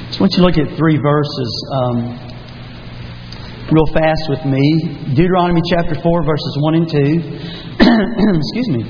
So I want you to look at 3 verses real fast with me. Deuteronomy chapter 4, verses 1 and 2. Excuse me.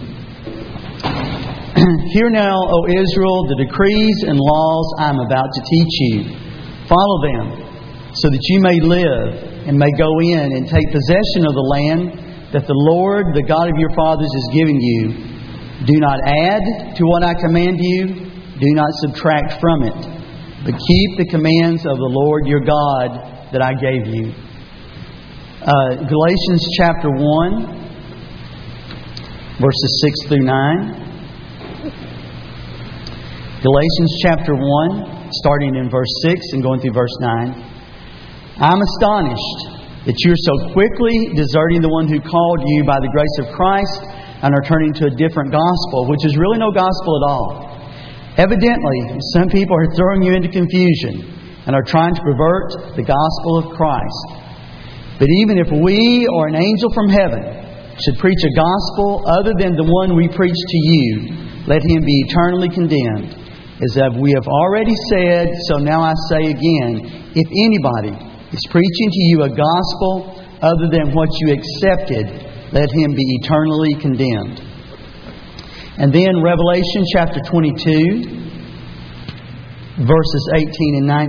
Hear now, O Israel, the decrees and laws I am about to teach you. Follow them, so that you may live and may go in and take possession of the land that the Lord, the God of your fathers, is giving you. Do not add to what I command you. Do not subtract from it. But keep the commands of the Lord your God that I gave you. Galatians chapter 1, verses 6 through 9. Galatians chapter 1, starting in verse 6 and going through verse 9. I'm astonished that you're so quickly deserting the one who called you by the grace of Christ and are turning to a different gospel, which is really no gospel at all. Evidently, some people are throwing you into confusion and are trying to pervert the gospel of Christ. But even if we or an angel from heaven should preach a gospel other than the one we preach to you, let him be eternally condemned. As we have already said, so now I say again, if anybody is preaching to you a gospel other than what you accepted, let him be eternally condemned. And then Revelation chapter 22, verses 18 and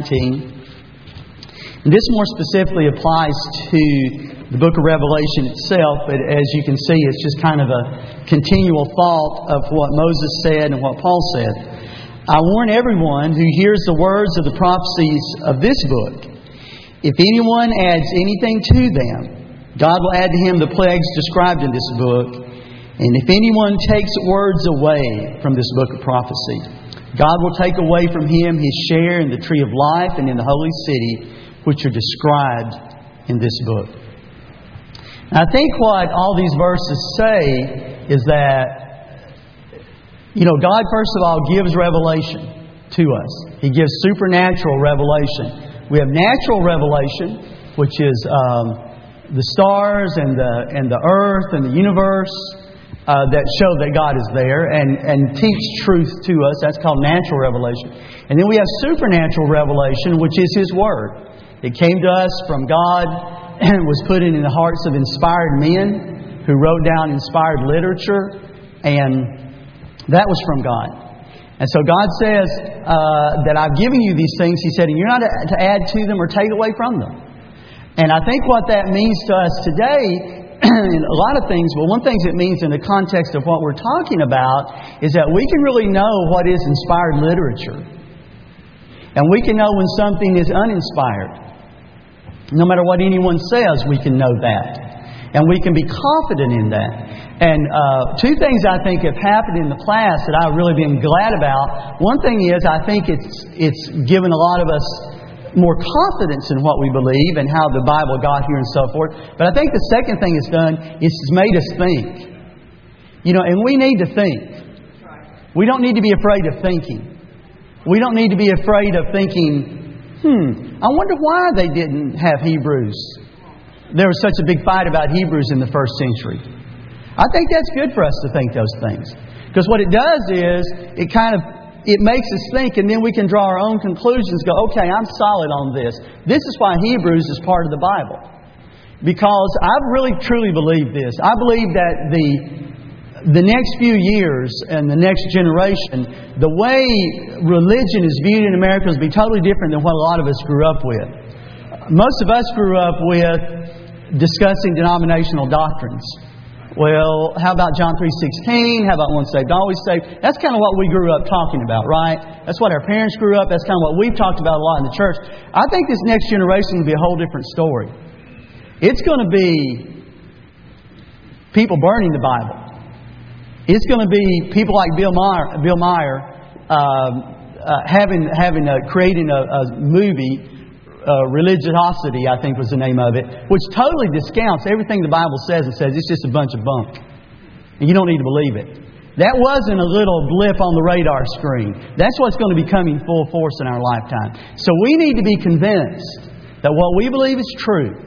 19. And this more specifically applies to the book of Revelation itself, but as you can see, it's just kind of a continual thought of what Moses said and what Paul said. I warn everyone who hears the words of the prophecies of this book. If anyone adds anything to them, God will add to him the plagues described in this book. And if anyone takes words away from this book of prophecy, God will take away from him his share in the tree of life and in the holy city, which are described in this book. Now, I think what all these verses say is that, God, first of all, gives revelation to us. He gives supernatural revelation. We have natural revelation, which is the stars and the earth and the universe that show that God is there and teach truth to us. That's called natural revelation. And then we have supernatural revelation, which is His Word. It came to us from God and was put in the hearts of inspired men who wrote down inspired literature, and that was from God. And so God says that I've given you these things, He said, and you're not to add to them or take away from them. And I think what that means to us today, in a lot of things, well, one thing it means in the context of what we're talking about is that we can really know what is inspired literature. And we can know when something is uninspired. No matter what anyone says, we can know that. And we can be confident in that. And 2 things I think have happened in the past that I've really been glad about. One thing is I think it's given a lot of us more confidence in what we believe and how the Bible got here and so forth. But I think the second thing it's done is it's made us think. And we need to think. We don't need to be afraid of thinking. We don't need to be afraid of thinking, I wonder why they didn't have Hebrews. There was such a big fight about Hebrews in the first century. I think that's good for us to think those things. Because what it does is, it makes us think, and then we can draw our own conclusions, go, okay, I'm solid on this. This is why Hebrews is part of the Bible. Because I really, truly believe this. I believe that the next few years and the next generation, the way religion is viewed in America will be totally different than what a lot of us grew up with. Most of us grew up with discussing denominational doctrines. Well, how about John 3:16? How about once saved, always saved? That's kind of what we grew up talking about, right? That's what our parents grew up. That's kind of what we've talked about a lot in the church. I think this next generation will be a whole different story. It's going to be people burning the Bible. It's going to be people like Bill Maher creating a movie. Religiosity, I think was the name of it, which totally discounts everything the Bible says and says it's just a bunch of bunk. And you don't need to believe it. That wasn't a little blip on the radar screen. That's what's going to be coming full force in our lifetime. So we need to be convinced that what we believe is true.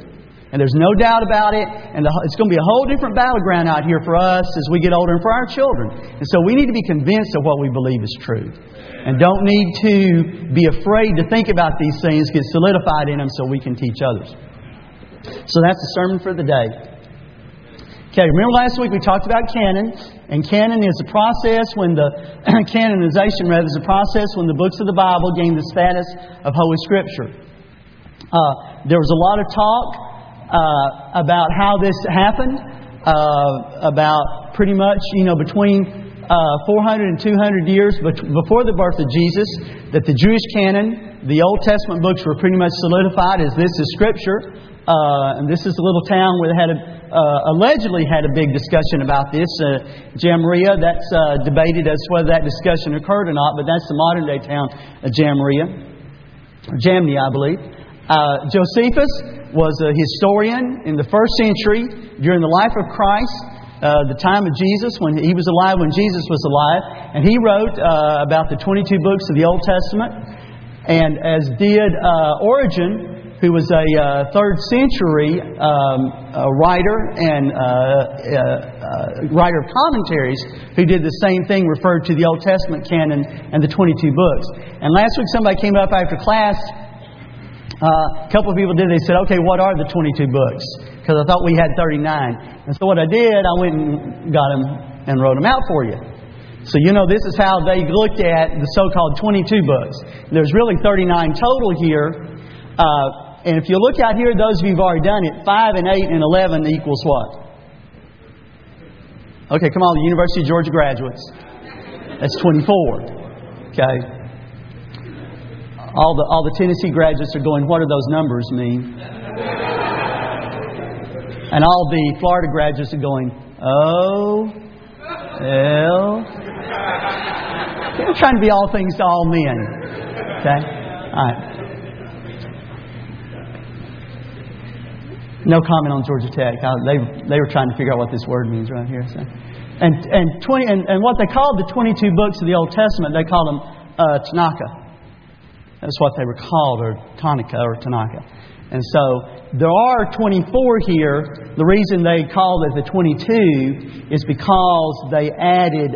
And there's no doubt about it. And it's going to be a whole different battleground out here for us as we get older and for our children. And so we need to be convinced of what we believe is true. And don't need to be afraid to think about these things, get solidified in them so we can teach others. So that's the sermon for the day. Okay, remember last week we talked about canon. And canon is a process when the canonization is a process when the books of the Bible gain the status of Holy Scripture. There was a lot of talk about how this happened, about pretty much, between 400 and 200 years before the birth of Jesus, that the Jewish canon, the Old Testament books were pretty much solidified as this is Scripture. And this is a little town where they had allegedly had a big discussion about this. Jamaria, that's debated as to whether that discussion occurred or not, but that's the modern day town of Jamnia, I believe. Josephus was a historian in the first century during the life of Christ, the time of Jesus, when he was alive, when Jesus was alive. And he wrote about the 22 books of the Old Testament. And as did Origen, who was a 3rd century writer and writer of commentaries, who did the same thing, referred to the Old Testament canon and the 22 books. And last week somebody came up after class. A couple of people did. They said, okay, what are the 22 books? Because I thought we had 39. And so what I did, I went and got them and wrote them out for you. So this is how they looked at the so-called 22 books. There's really 39 total here. And if you look out here, those of you who've already done it, 5 and 8 and 11 equals what? Okay, come on, the University of Georgia graduates. That's 24. Okay. All the Tennessee graduates are going, what do those numbers mean? And all the Florida graduates are going, O-L. They're trying to be all things to all men. Okay? All right. No comment on Georgia Tech. They were trying to figure out what this word means right here. So. And what they called the 22 books of the Old Testament, they called them Tanakh. That's what they were called, or Tanakh. And so there are 24 here. The reason they called it the 22 is because they added.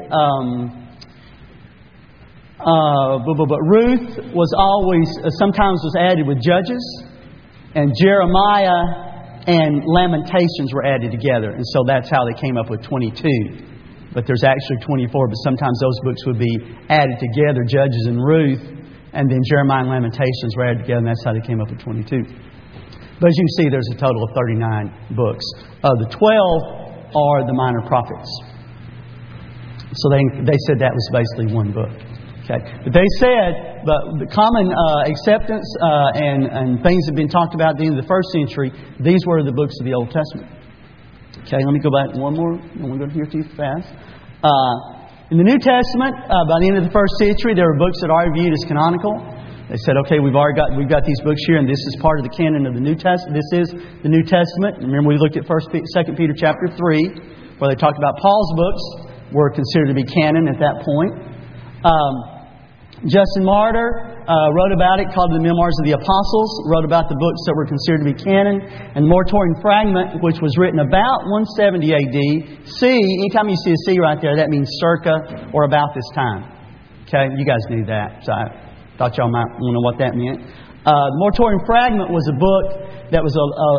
But Ruth was sometimes was added with Judges, and Jeremiah and Lamentations were added together. And so that's how they came up with 22. But there's actually 24, but sometimes those books would be added together, Judges and Ruth, and then Jeremiah and Lamentations were added together, and that's how they came up with 22. But as you can see, there's a total of 39 books. The 12 are the minor prophets. So they said that was basically one book. Okay. But they said, but the common acceptance and things that have been talked about at the end of the first century, these were the books of the Old Testament. Okay, let me go back one more. I'm going to go here too fast. In the New Testament, by the end of the first century, there were books that are viewed as canonical. They said, okay, we've got these books here, and this is part of the canon of the New Testament. This is the New Testament. Remember, we looked at 2 Peter chapter 3, where they talked about Paul's books were considered to be canon at that point. Justin Martyr wrote about it, called the Memoirs of the Apostles, wrote about the books that were considered to be canon. And the Muratorian Fragment, which was written about 170 AD. C, anytime you see a C right there, that means circa or about this time. Okay, you guys knew that, so I thought y'all might want to know what that meant. The Muratorian Fragment was a book that was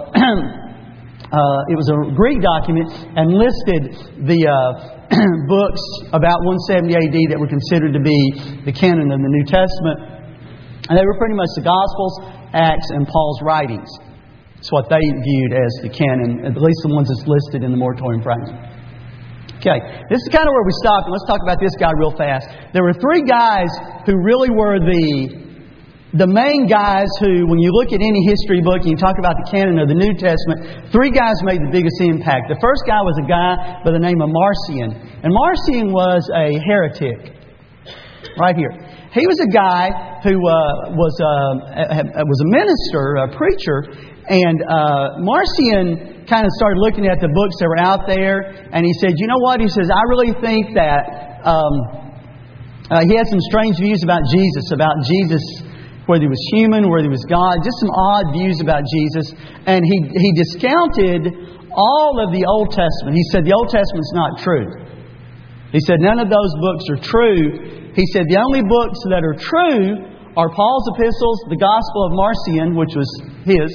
it was a Greek document and listed the books about 170 AD that were considered to be the canon of the New Testament. And they were pretty much the Gospels, Acts, and Paul's writings. It's what they viewed as the canon, at least the ones that's listed in the Muratorian Fragment. Okay, this is kind of where we stopped. And let's talk about this guy real fast. There were three guys who really were the main guys who, when you look at any history book and you talk about the canon of the New Testament, three guys made the biggest impact. The first guy was a guy by the name of Marcion. And Marcion was a heretic. Right here. He was a guy who was a minister, a preacher. And Marcion kind of started looking at the books that were out there. And he said, you know what? He says, I really think that he had some strange views about Jesus whether He was human, whether He was God, just some odd views about Jesus. And he discounted all of the Old Testament. He said the Old Testament's not true. He said none of those books are true. He said the only books that are true are Paul's epistles, the Gospel of Marcion, which was his.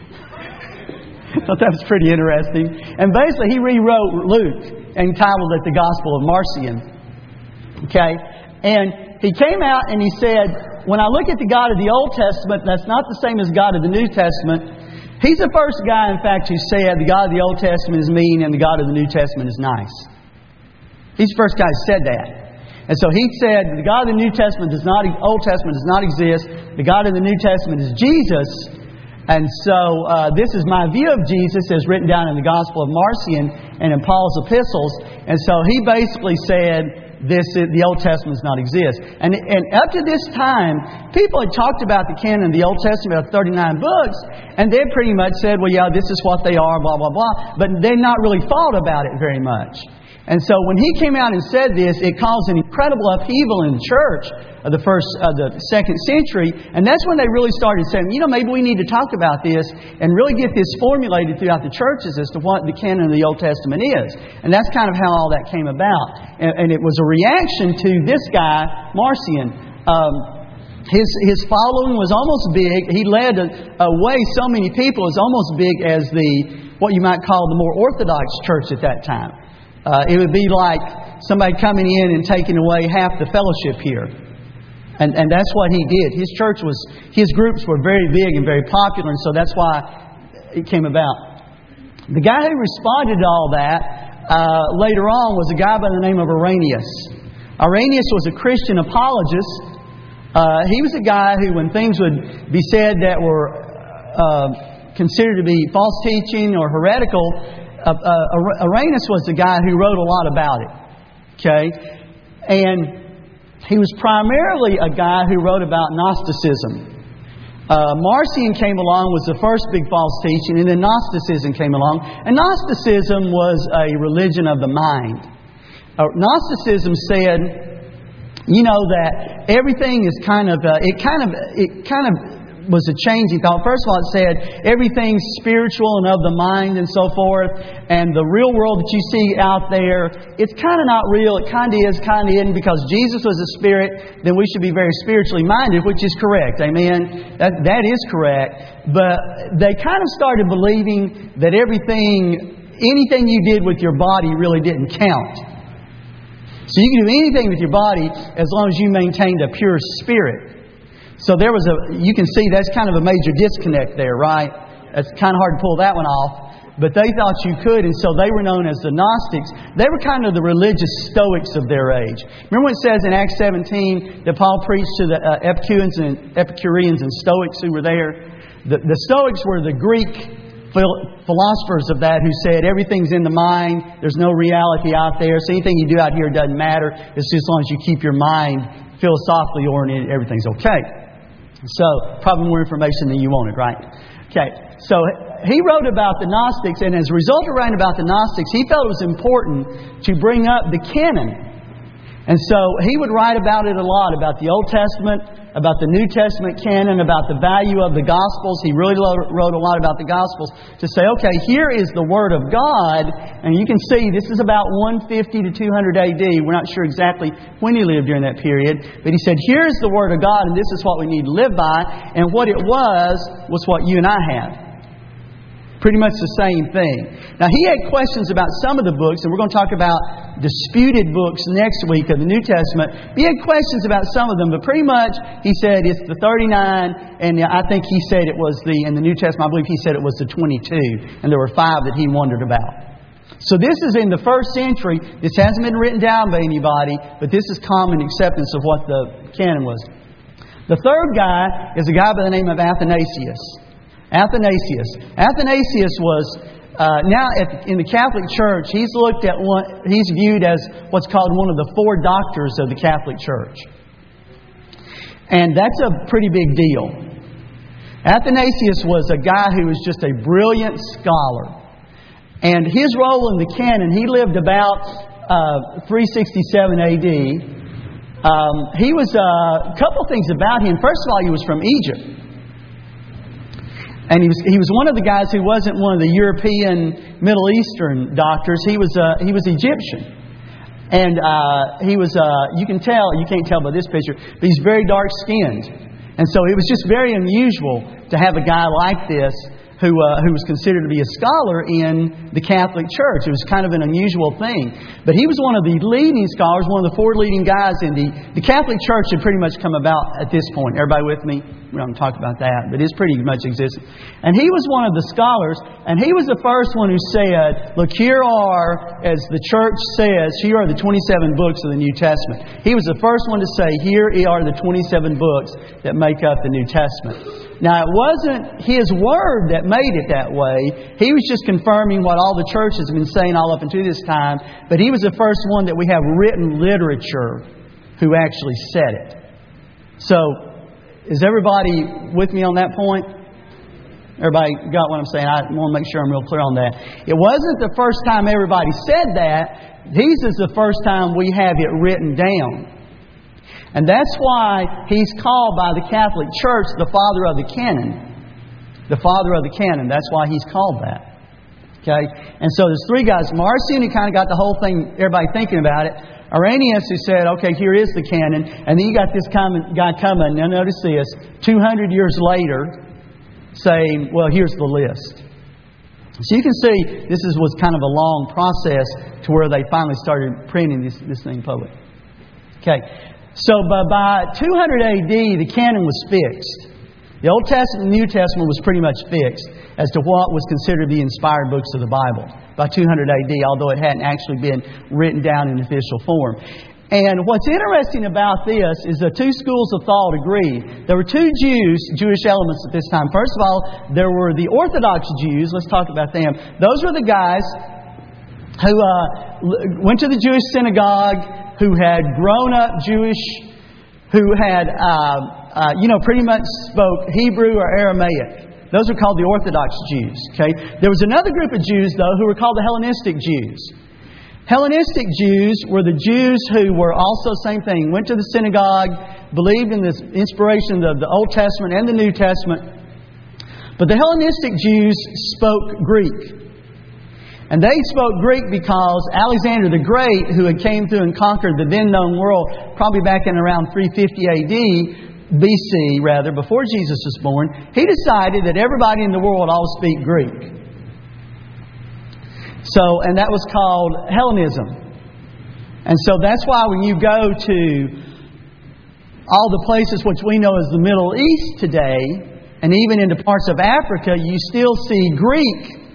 I thought that was pretty interesting. And basically he rewrote Luke and titled it the Gospel of Marcion. Okay? And he came out and he said, when I look at the God of the Old Testament, that's not the same as God of the New Testament. He's the first guy, in fact, who said the God of the Old Testament is mean and the God of the New Testament is nice. He's the first guy who said that. And so he said the God of the New Testament Old Testament does not exist. The God of the New Testament is Jesus. And so this is my view of Jesus as written down in the Gospel of Marcion and in Paul's epistles. And so he basically said the Old Testament does not exist. And up to this time, people had talked about the canon of the Old Testament of 39 books, and they pretty much said, well, yeah, this is what they are, blah, blah, blah. But they'd not really thought about it very much. And so when he came out and said this, it caused an incredible upheaval in the church of the second century. And that's when they really started saying, maybe we need to talk about this and really get this formulated throughout the churches as to what the canon of the Old Testament is. And that's kind of how all that came about. And it was a reaction to this guy, Marcion. His following was almost big. He led away so many people. It was almost big as what you might call the more Orthodox church at that time. It would be like somebody coming in and taking away half the fellowship here. And that's what he did. His groups were very big and very popular, and so that's why it came about. The guy who responded to all that later on was a guy by the name of Irenaeus. Irenaeus was a Christian apologist. He was a guy who, when things would be said that were considered to be false teaching or heretical, Irenaeus was the guy who wrote a lot about it. Okay? And he was primarily a guy who wrote about Gnosticism. Marcion came along, was the first big false teaching, and then Gnosticism came along. And Gnosticism was a religion of the mind. Gnosticism said, that everything is it kind of was a changing thought. First of all, it said everything's spiritual and of the mind and so forth. And the real world that you see out there, it's kind of not real. It kind of is, kind of isn't. Because Jesus was a spirit, then we should be very spiritually minded, which is correct. Amen? That is correct. But they kind of started believing that anything you did with your body really didn't count. So you can do anything with your body as long as you maintained a pure spirit. So you can see that's kind of a major disconnect there, right? It's kind of hard to pull that one off. But they thought you could, and so they were known as the Gnostics. They were kind of the religious Stoics of their age. Remember what it says in Acts 17 that Paul preached to the Epicureans and Stoics who were there? The Stoics were the Greek philosophers of that who said everything's in the mind, there's no reality out there, so anything you do out here doesn't matter. It's just as long as you keep your mind philosophically oriented, everything's okay. So, probably more information than you wanted, right? Okay, so he wrote about the Gnostics, and as a result of writing about the Gnostics, he felt it was important to bring up the canon. And so he would write about it a lot, about the Old Testament, about the New Testament canon, about the value of the Gospels. He really wrote a lot about the Gospels to say, okay, here is the Word of God. And you can see this is about 150 to 200 AD. We're not sure exactly when he lived during that period. But he said, here's the Word of God, and this is what we need to live by. And what it was what you and I have. Pretty much the same thing. Now, he had questions about some of the books, and we're going to talk about disputed books next week of the New Testament. He had questions about some of them, but pretty much he said it's the 39, and I think he said it was in the New Testament, I believe he said it was the 22, and there were 5 that he wondered about. So this is in the first century. This hasn't been written down by anybody, but this is common acceptance of what the canon was. The third guy is a guy by the name of Athanasius. Athanasius was now in the Catholic Church. He's viewed as what's called one of the 4 doctors of the Catholic Church, and that's a pretty big deal. Athanasius was a guy who was just a brilliant scholar, and his role in the canon. He lived about 367 AD. He was a couple things about him. First of all, he was from Egypt. And he was one of the guys who wasn't one of the European Middle Eastern doctors. He was Egyptian. And he was, you can't tell by this picture, but he's very dark skinned. And so it was just very unusual to have a guy like this who was considered to be a scholar in the Catholic Church. It was kind of an unusual thing. But he was one of the leading scholars, one of the 4 leading guys in the Catholic Church had pretty much come about at this point. Everybody with me? We don't talk about that, but it's pretty much existed. And he was one of the scholars, and he was the first one who said, look, here are, as the Church says, here are the 27 books of the New Testament. He was the first one to say, here are the 27 books that make up the New Testament. Now, it wasn't his word that made it that way. He was just confirming what all the churches have been saying all up until this time. But he was the first one that we have written literature who actually said it. So, is everybody with me on that point? Everybody got what I'm saying? I want to make sure I'm real clear on that. It wasn't the first time everybody said that. This is the first time we have it written down. And that's why he's called by the Catholic Church the Father of the Canon. The Father of the Canon. That's why he's called that. Okay? And so there's 3 guys. Marcion, who kind of got the whole thing, everybody thinking about it. Irenaeus, who said, okay, here is the canon. And then you got this guy coming, now notice this, 200 years later, saying, well, here's the list. So you can see this was kind of a long process to where they finally started printing this thing public. Okay. So by 200 AD, the canon was fixed. The Old Testament and the New Testament was pretty much fixed as to what was considered the inspired books of the Bible by 200 AD, although it hadn't actually been written down in official form. And what's interesting about this is the 2 schools of thought agree. There were 2 Jewish elements at this time. First of all, there were the Orthodox Jews. Let's talk about them. Those were the guys who went to the Jewish synagogue, who had grown up Jewish, who had, pretty much spoke Hebrew or Aramaic. Those are called the Orthodox Jews. Okay? There was another group of Jews, though, who were called the Hellenistic Jews. Hellenistic Jews were the Jews who were also, same thing, went to the synagogue, believed in the inspiration of the Old Testament and the New Testament. But the Hellenistic Jews spoke Greek. And they spoke Greek because Alexander the Great, who had came through and conquered the then known world, probably back in around 350 AD, BC rather, before Jesus was born, he decided that everybody in the world would all speak Greek. So, and that was called Hellenism. And so that's why when you go to all the places which we know as the Middle East today, and even into parts of Africa, you still see Greek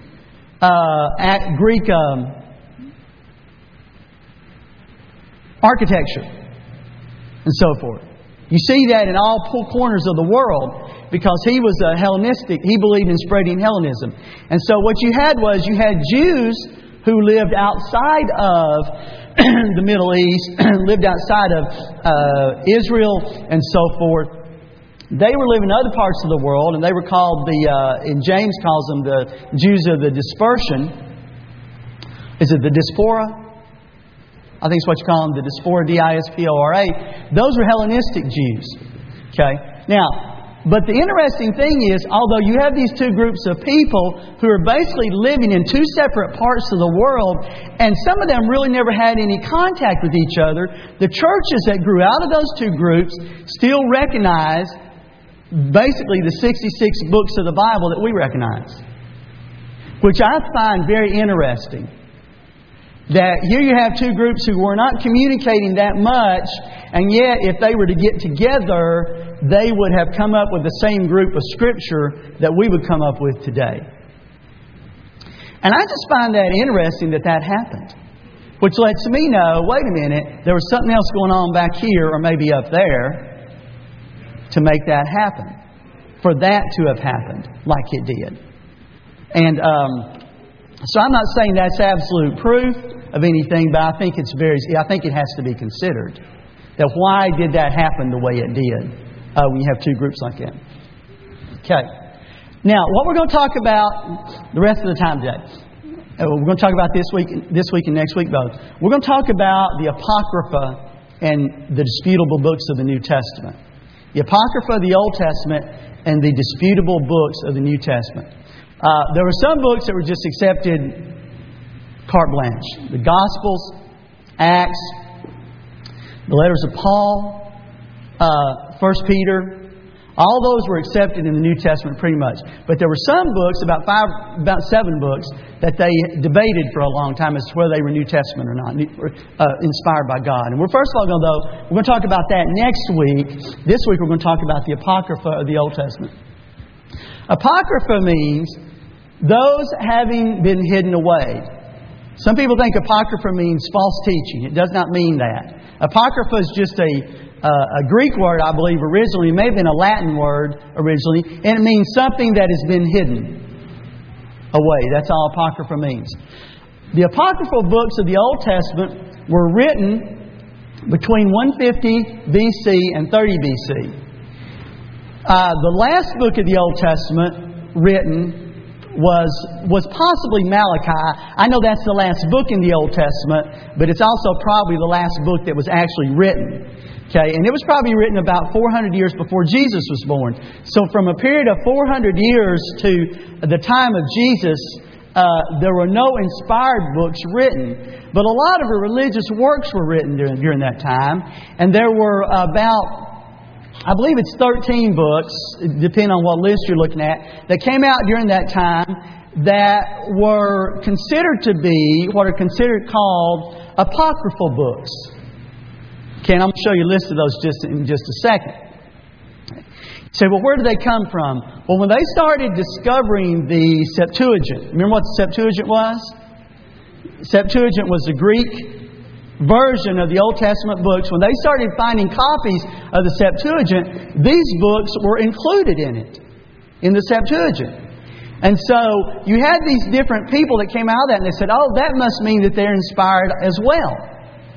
architecture and so forth. You see that in all corners of the world because he was a Hellenistic. He believed in spreading Hellenism. And so what you had Jews who lived outside of the Middle East, lived outside of Israel and so forth. They were living in other parts of the world, and they were called and James calls them the Jews of the dispersion. Is it the diaspora? I think it's what you call them, the diaspora, D-I-S-P-O-R-A. Those were Hellenistic Jews. Okay? Now, but the interesting thing is, although you have these 2 groups of people who are basically living in 2 separate parts of the world, and some of them really never had any contact with each other, the churches that grew out of those 2 groups still recognize basically the 66 books of the Bible that we recognize. Which I find very interesting. That here you have 2 groups who were not communicating that much, and yet if they were to get together, they would have come up with the same group of Scripture that we would come up with today. And I just find that interesting that happened. Which lets me know, wait a minute, there was something else going on back here or maybe up there to make that happen. For that to have happened like it did. And so I'm not saying that's absolute proof of anything, but I think it has to be considered. That why did that happen the way it did when you have 2 groups like that. Okay. Now, what we're going to talk about the rest of the time today. We're going to talk about this week and next week both. We're going to talk about the Apocrypha and the disputable books of the New Testament. The Apocrypha of the Old Testament and the disputable books of the New Testament. There were some books that were just accepted carte blanche. The Gospels, Acts, the letters of Paul, 1 Peter, all those were accepted in the New Testament pretty much. But there were some books, about 7 books, that they debated for a long time as to whether they were New Testament or not, inspired by God. And we're first of all we're going to talk about that next week. This week we're going to talk about the Apocrypha of the Old Testament. Apocrypha means those having been hidden away. Some people think Apocrypha means false teaching. It does not mean that. Apocrypha is just a Greek word, I believe, originally. It may have been a Latin word originally. And it means something that has been hidden away. That's all Apocrypha means. The Apocryphal books of the Old Testament were written between 150 BC and 30 BC. The last book of the Old Testament written was possibly Malachi. I know that's the last book in the Old Testament, but it's also probably the last book that was actually written. Okay, and it was probably written about 400 years before Jesus was born. So from a period of 400 years to the time of Jesus, there were no inspired books written. But a lot of the religious works were written during that time. And there were about, I believe it's 13 books, depending on what list you're looking at, that came out during that time that were considered to be what are considered called apocryphal books. Okay, and I'm going to show you a list of those in just a second. You say, well, where do they come from? Well, when they started discovering the Septuagint, remember what the Septuagint was? Septuagint was the Greek version of the Old Testament books. When they started finding copies of the Septuagint, these books were included in it, in the Septuagint. And so you had these different people that came out of that and they said, oh, that must mean that they're inspired as well.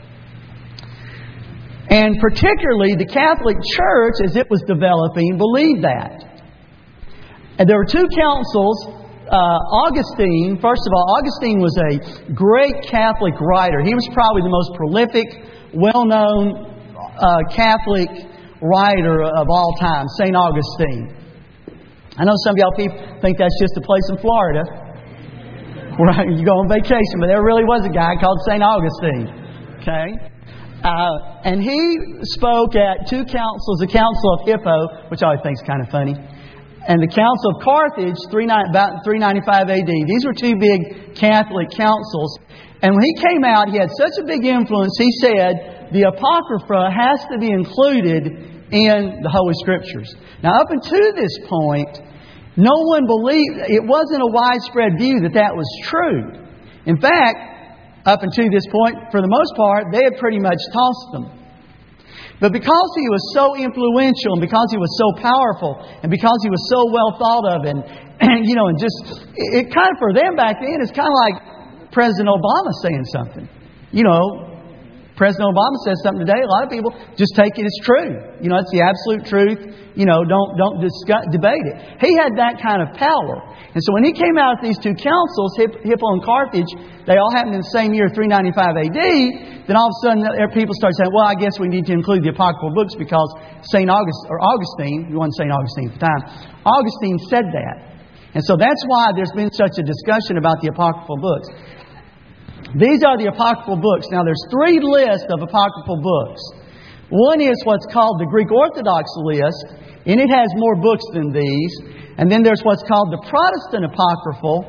And particularly the Catholic Church, as it was developing, believed that. And there were 2 councils. Augustine, first of all, Augustine was a great Catholic writer. He was probably the most prolific, well-known Catholic writer of all time, St. Augustine. I know some of y'all people think that's just a place in Florida where you go on vacation, but there really was a guy called St. Augustine. Okay? And he spoke at 2 councils, the Council of Hippo, which I always think is kind of funny, and the Council of Carthage, about 395 AD. These were 2 big Catholic councils. And when he came out, he had such a big influence, he said, the Apocrypha has to be included in the Holy Scriptures. Now, up until this point, no one believed, it wasn't a widespread view that was true. In fact, up until this point, for the most part, they had pretty much tossed them. But because he was so influential and because he was so powerful and because he was so well thought of and just, it kind of, for them back then, it's kind of like President Obama saying something. President Obama says something today, a lot of people just take it as true. It's the absolute truth. Don't debate it. He had that kind of power. And so when he came out with these 2 councils, Hippo and Carthage, they all happened in the same year, 395 AD, then all of a sudden people started saying, well, I guess we need to include the apocryphal books because Augustine, he wasn't St. Augustine at the time, Augustine said that. And so that's why there's been such a discussion about the apocryphal books. These are the apocryphal books. Now, there's 3 lists of apocryphal books. One is what's called the Greek Orthodox list, and it has more books than these. And then there's what's called the Protestant Apocryphal.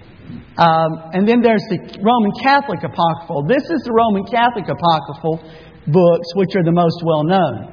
And then there's the Roman Catholic Apocryphal. This is the Roman Catholic Apocryphal books, which are the most well known.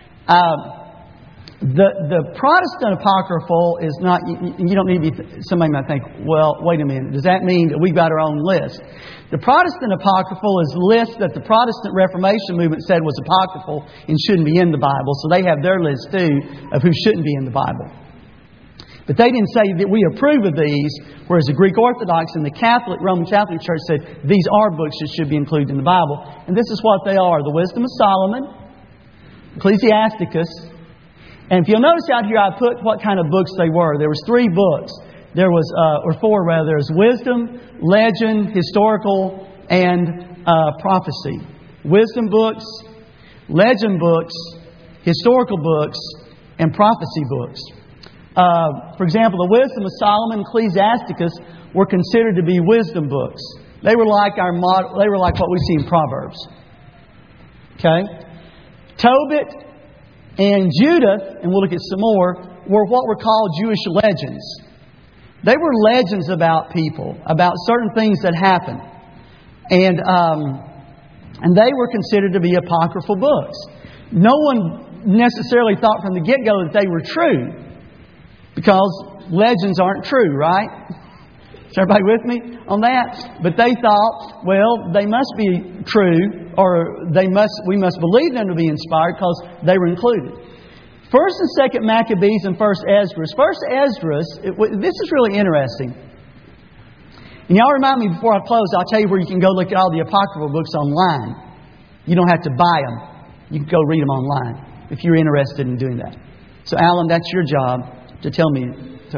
The Protestant Apocryphal is not, you don't need to be, somebody might think, well, wait a minute, does that mean that we've got our own list? The Protestant Apocryphal is a list that the Protestant Reformation movement said was apocryphal and shouldn't be in the Bible. So they have their list too of who shouldn't be in the Bible. But they didn't say that we approve of these, whereas the Greek Orthodox and the Roman Catholic Church said these are books that should be included in the Bible. And this is what they are: the Wisdom of Solomon, Ecclesiasticus. And if you'll notice out here, I put what kind of books they were. There was 3 books. There was, or 4 rather. There was wisdom, legend, historical, and prophecy. Wisdom books, legend books, historical books, and prophecy books. For example, the Wisdom of Solomon and Ecclesiasticus were considered to be wisdom books. They were like what we see in Proverbs. Okay? Tobit and Judith, and we'll look at some more, were what were called Jewish legends. They were legends about people, about certain things that happened. And they were considered to be apocryphal books. No one necessarily thought from the get-go that they were true, because legends aren't true, right? Is everybody with me on that? But they thought, well, they must be true, or we must believe them to be inspired because they were included. First and Second Maccabees and First Esdras. First Esdras, this is really interesting. And y'all remind me before I close, I'll tell you where you can go look at all the apocryphal books online. You don't have to buy them. You can go read them online if you're interested in doing that. So, Alan, that's your job to tell me.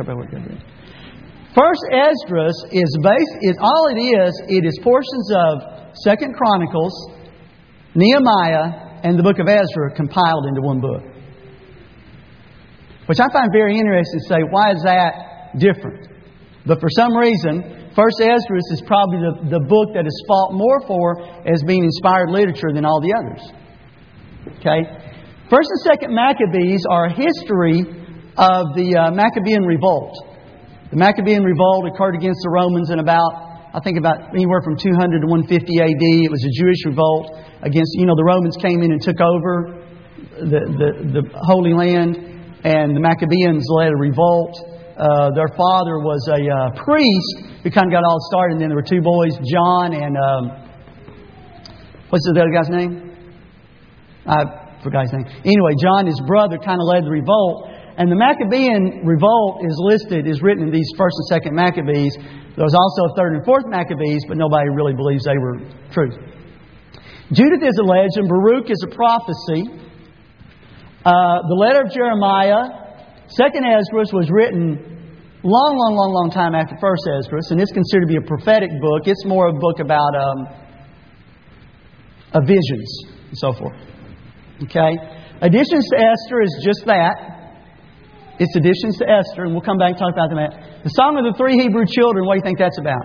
First Esdras it is portions of Second Chronicles, Nehemiah, and the book of Ezra compiled into one book. Which I find very interesting to say, why is that different? But for some reason, First Esdras is probably the book that is fought more for as being inspired literature than all the others. Okay? First and Second Maccabees are a history of the Maccabean revolt. The Maccabean revolt occurred against the Romans in about anywhere from 200 to 150 AD. It was a Jewish revolt against, the Romans came in and took over the Holy Land, and the Maccabeans led a revolt. Their father was a priest who kind of got all started, and then there were two boys, John and what's the other guy's name? I forgot his name. Anyway, John, his brother, kind of led the revolt. And the Maccabean revolt is written in these First and Second Maccabees. There was also a Third and Fourth Maccabees, but nobody really believes they were true. Judith is a legend. Baruch is a prophecy. The letter of Jeremiah, Second Esdras, was written long time after First Esdras, and it's considered to be a prophetic book. It's more a book about visions and so forth. Okay? Additions to Esther is just that. It's additions to Esther, and we'll come back and talk about that. The Song of the Three Hebrew Children, what do you think that's about?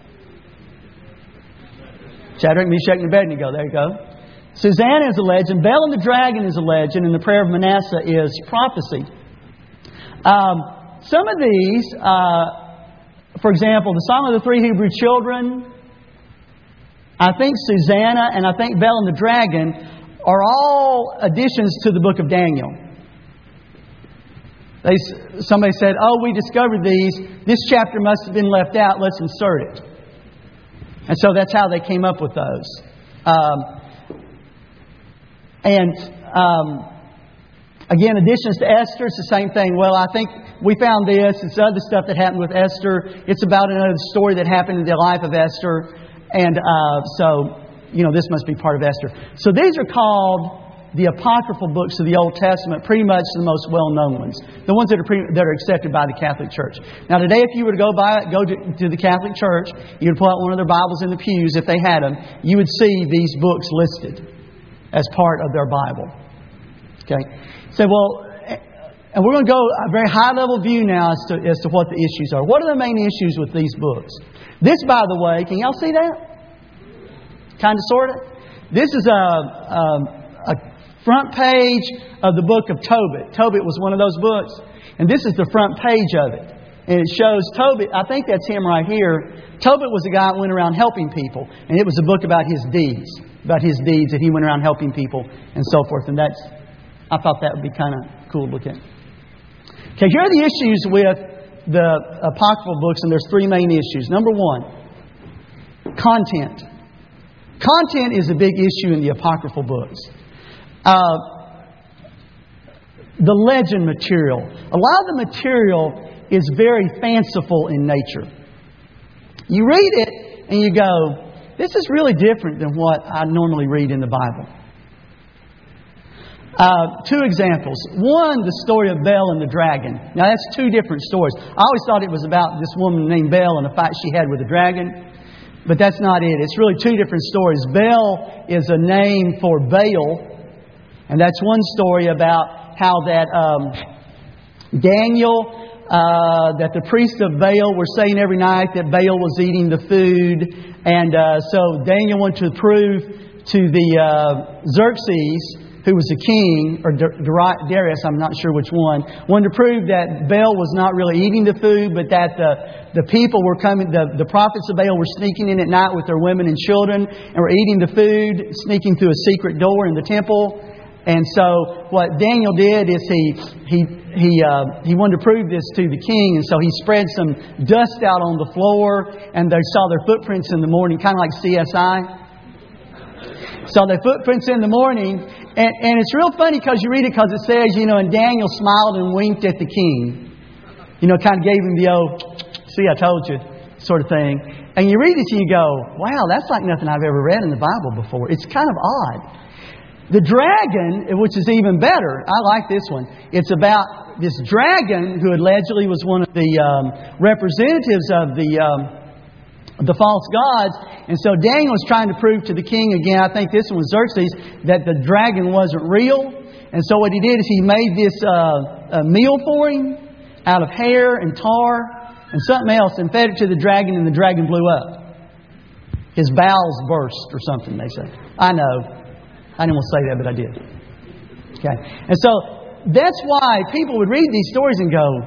Shadrach, Meshach, and Abednego. There you go. Susanna is a legend. Bel and the Dragon is a legend. And the Prayer of Manasseh is prophecy. Some of these, for example, the Song of the Three Hebrew Children, I think Susanna, and I think Bel and the Dragon are all additions to the book of Daniel. Somebody said, we discovered these. This chapter must have been left out. Let's insert it. And so that's how they came up with those. Again, additions to Esther, it's the same thing. Well, I think we found this. It's other stuff that happened with Esther. It's about another story that happened in the life of Esther. And this must be part of Esther. So these are called the apocryphal books of the Old Testament, pretty much the most well-known ones. The ones that are accepted by the Catholic Church. Now today, if you were to go to the Catholic Church, you would pull out one of their Bibles in the pews, if they had them, you would see these books listed as part of their Bible. Okay? So, and we're going to go a very high-level view now as to what the issues are. What are the main issues with these books? This, by the way, can y'all see that? Kind of, sort of. This is a front page of the book of Tobit. Tobit was one of those books. And this is the front page of it. And it shows Tobit, I think that's him right here. Tobit was a guy that went around helping people. And it was a book about his deeds. About his deeds that he went around helping people and so forth. And I thought that would be kind of cool to look at. Okay, here are the issues with the apocryphal books. And there's three main issues. Number one, content. Content is a big issue in the apocryphal books. The legend material. A lot of the material is very fanciful in nature. You read it and you go, this is really different than what I normally read in the Bible. Two examples. One, the story of Bel and the dragon. Now that's two different stories. I always thought it was about this woman named Bel and a fight she had with a dragon. But that's not it. It's really two different stories. Bel is a name for Baal. And that's one story about how that Daniel, that the priests of Baal were saying every night that Baal was eating the food. And so Daniel wanted to prove to the Xerxes, who was the king, or Darius, I'm not sure which one, wanted to prove that Baal was not really eating the food, but that the people were coming, the prophets of Baal were sneaking in at night with their women and children and were eating the food, sneaking through a secret door in the temple. And so what Daniel did is he wanted to prove this to the king, and so he spread some dust out on the floor, and they saw their footprints in the morning, kind of like CSI. Saw their footprints in the morning, and it's real funny because you read it because it says, and Daniel smiled and winked at the king. Kind of gave him the old, see, I told you, sort of thing. And you read it and you go, wow, that's like nothing I've ever read in the Bible before. It's kind of odd. The dragon, which is even better, I like this one. It's about this dragon who allegedly was one of the representatives of the false gods. And so Daniel was trying to prove to the king again, I think this one was Xerxes, that the dragon wasn't real. And so what he did is he made this meal for him out of hair and tar and something else and fed it to the dragon, and the dragon blew up. His bowels burst or something, they say. I know. I didn't want to say that, but I did. Okay. And so that's why people would read these stories and go,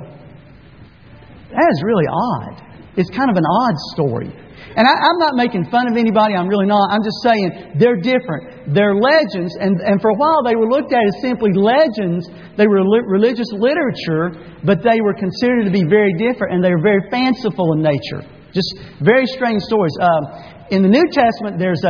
that is really odd. It's kind of an odd story. And I'm not making fun of anybody. I'm really not. I'm just saying they're different. They're legends. And for a while they were looked at as simply legends. They were religious literature, but they were considered to be very different. And they were very fanciful in nature. Just very strange stories. In the New Testament, there's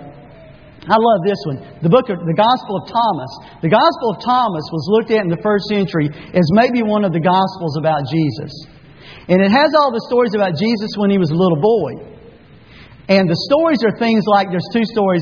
I love this one. The Gospel of Thomas. The Gospel of Thomas was looked at in the first century as maybe one of the Gospels about Jesus. And it has all the stories about Jesus when he was a little boy. And the stories are things like, there's two stories.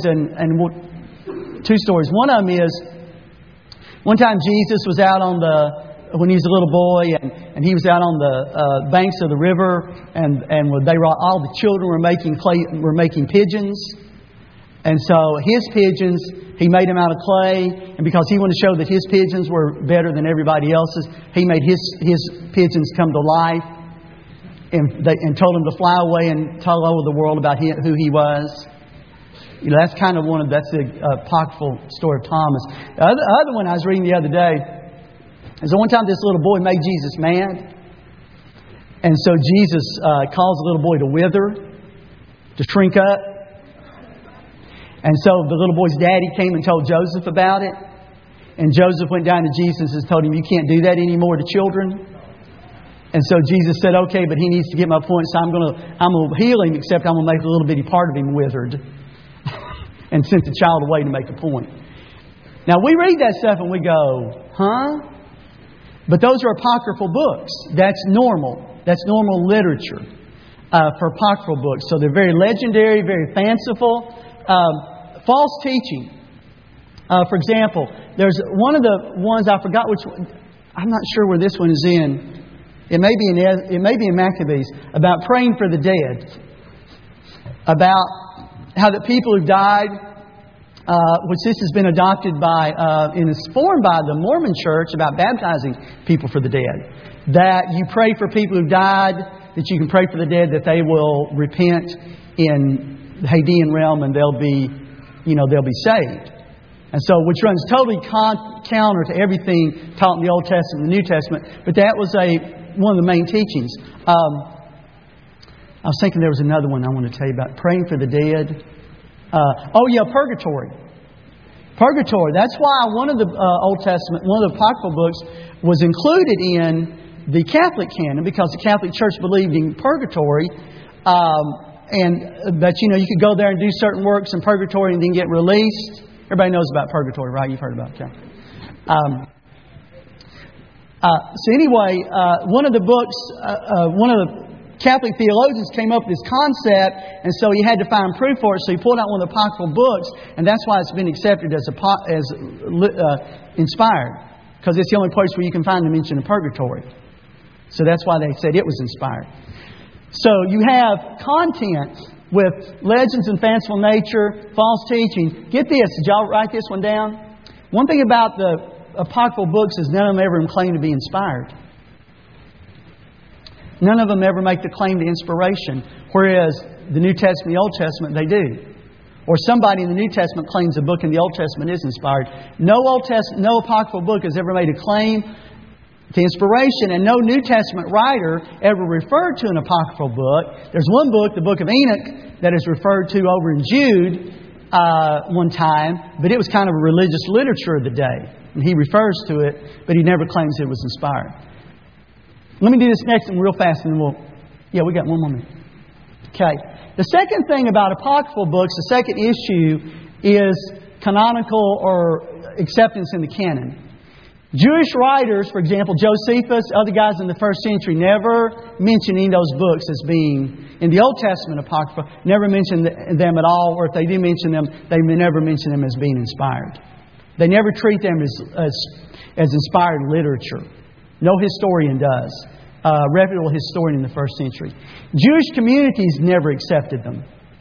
One of them is, one time Jesus was out when he was a little boy, and he was out on the banks of the river, and all the children were making pigeons. And so his pigeons, he made them out of clay. And because he wanted to show that his pigeons were better than everybody else's, he made his pigeons come to life. And told him to fly away and tell all over the world about who he was. That's kind of that's the apocryphal story of Thomas. The other one I was reading the other day is that one time this little boy made Jesus mad. And so Jesus caused the little boy to wither, to shrink up. And so the little boy's daddy came and told Joseph about it. And Joseph went down to Jesus and told him, you can't do that anymore to children. And so Jesus said, okay, but he needs to get my point, so I'm going to heal him, except I'm going to make a little bitty part of him withered. And sent the child away to make a point. Now, we read that stuff and we go, huh? But those are apocryphal books. That's normal. That's normal literature for apocryphal books. So they're very legendary, very fanciful. False teaching. For example, there's one of the ones, I forgot which one. I'm not sure where this one is in. It may be in Maccabees, about praying for the dead. About how the people who died, which this has been adopted by, and is formed by the Mormon Church, about baptizing people for the dead. That you pray for people who died, that you can pray for the dead, that they will repent in the Hadean realm and they'll be saved. And so, which runs totally counter to everything taught in the Old Testament and the New Testament. But that was one of the main teachings. I was thinking there was another one I want to tell you about. Praying for the dead. Purgatory. Purgatory. That's why one of the Old Testament, one of the apocryphal books, was included in the Catholic canon, because the Catholic Church believed in purgatory. But you could go there and do certain works in purgatory and then get released. Everybody knows about purgatory, right? You've heard about it. Okay. So anyway, one of the books, one of the Catholic theologians came up with this concept, and so he had to find proof for it. So he pulled out one of the apocryphal books, and that's why it's been accepted as inspired, because it's the only place where you can find the mention of purgatory. So that's why they said it was inspired. So you have content with legends and fanciful nature, false teaching. Get this. Did y'all write this one down? One thing about the apocryphal books is none of them ever claim to be inspired. None of them ever make the claim to inspiration, whereas the New Testament and the Old Testament, they do. Or somebody in the New Testament claims a book in the Old Testament is inspired. No apocryphal book has ever made a claim to inspiration, and no New Testament writer ever referred to an apocryphal book. There's one book, the Book of Enoch, that is referred to over in Jude one time, but it was kind of a religious literature of the day. And he refers to it, but he never claims it was inspired. Let me do this next one real fast, and then we got one more minute. Okay. The second thing about apocryphal books, the second issue, is canonical or acceptance in the canon. Jewish writers, for example, Josephus, other guys in the first century, never mention any of those books as being, in the Old Testament Apocrypha, never mention them at all, or if they do mention them, they never mention them as being inspired. They never treat them as inspired literature. No historian does. Reputable historian in the first century. Jewish communities never accepted them.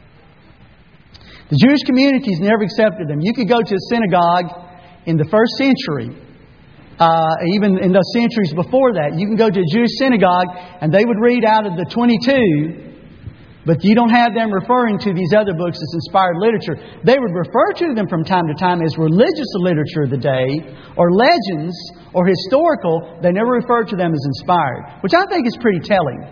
The Jewish communities never accepted them. You could go to a synagogue in the first century, even in the centuries before that. You can go to a Jewish synagogue and they would read out of the 22, but you don't have them referring to these other books as inspired literature. They would refer to them from time to time as religious literature of the day, or legends, or historical. They never refer to them as inspired, which I think is pretty telling.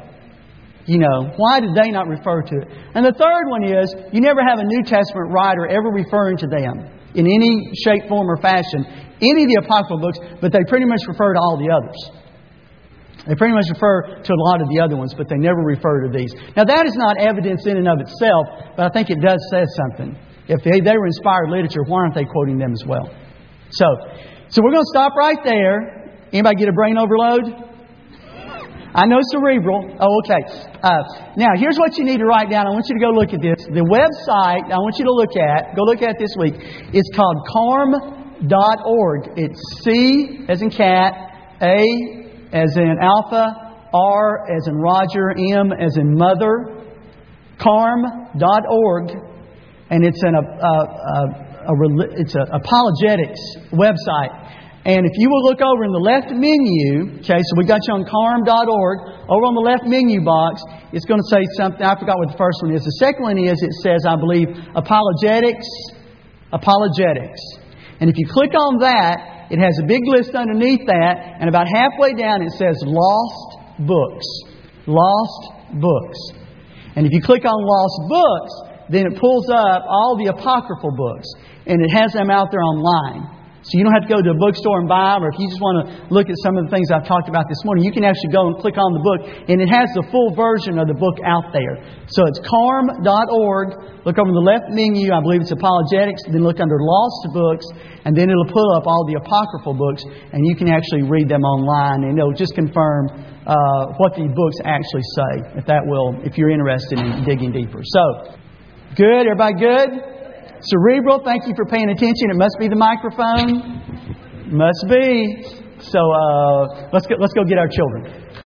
Why did they not refer to it? And the third one is, you never have a New Testament writer ever referring to them in any shape, form, or fashion, any of the apocryphal books, but they pretty much refer to all the others. They pretty much refer to a lot of the other ones, but they never refer to these. Now, that is not evidence in and of itself, but I think it does say something. If they were inspired literature, why aren't they quoting them as well? So we're going to stop right there. Anybody get a brain overload? I know cerebral. Oh, okay. Now, here's what you need to write down. I want you to go look at this. The website I want you to look at this week, it's called carm.org. It's C as in cat, A as in alpha, R as in Roger, M as in mother, carm.org, and it's an apologetics website. And if you will look over in the left menu, okay, so we got you on carm.org, over on the left menu box, it's going to say something. I forgot what the first one is. The second one is, it says, I believe, apologetics. And if you click on that, it has a big list underneath that, and about halfway down it says Lost Books. Lost Books. And if you click on Lost Books, then it pulls up all the apocryphal books, and it has them out there online. So you don't have to go to a bookstore and buy them, or if you just want to look at some of the things I've talked about this morning, you can actually go and click on the book, and it has the full version of the book out there. So it's carm.org. Look over the left menu, I believe it's apologetics, then look under Lost Books, and then it'll pull up all the apocryphal books, and you can actually read them online, and it'll just confirm what the books actually say, if you're interested in digging deeper. So, good? Everybody good? Cerebral, thank you for paying attention. It must be the microphone. Must be. So let's go get our children.